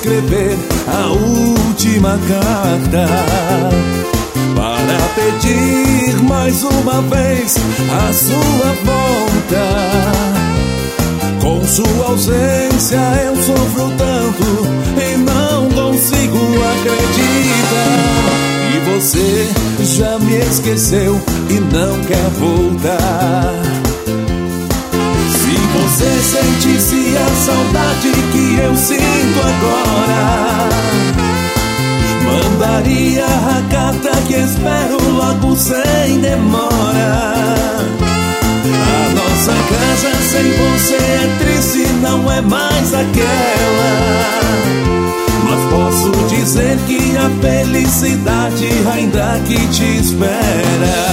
escrever a última carta para pedir mais uma vez a sua volta. Com sua ausência eu sofro tanto e não consigo acreditar. E você já me esqueceu e não quer voltar. Se você sentisse a saudade que eu sinto agora, mandaria a carta que espero logo sem demora. A nossa casa sem você é triste, não é mais aquela. Mas posso dizer que a felicidade ainda aqui te espera.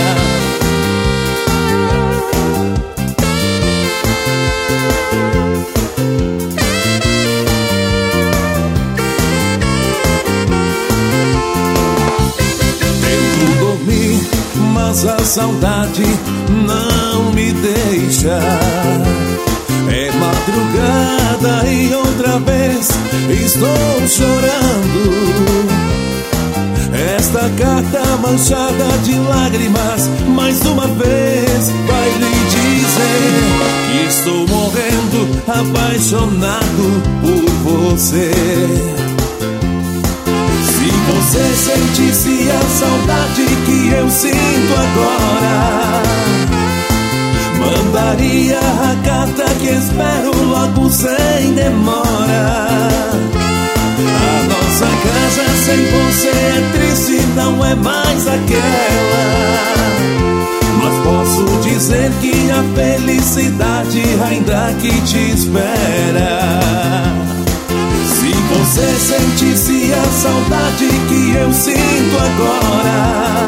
Mas a saudade não me deixa. É madrugada e outra vez estou chorando. Esta carta manchada de lágrimas mais uma vez vai lhe dizer que estou morrendo apaixonado por você. Se você sentisse a saudade que eu sinto agora, mandaria a carta que espero logo sem demora. A nossa casa sem você é triste, não é mais aquela. Mas posso dizer que a felicidade ainda aqui te espera. Se você sentisse a saudade que eu sinto agora,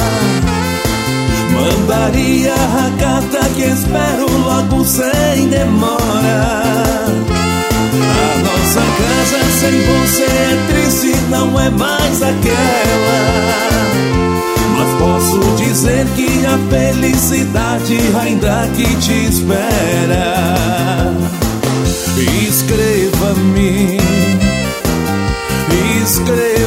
mandaria a carta que espero logo sem demora. A nossa casa sem você é triste, não é mais aquela. Mas posso dizer que a felicidade ainda aqui te espera. Escreva-me, escreva.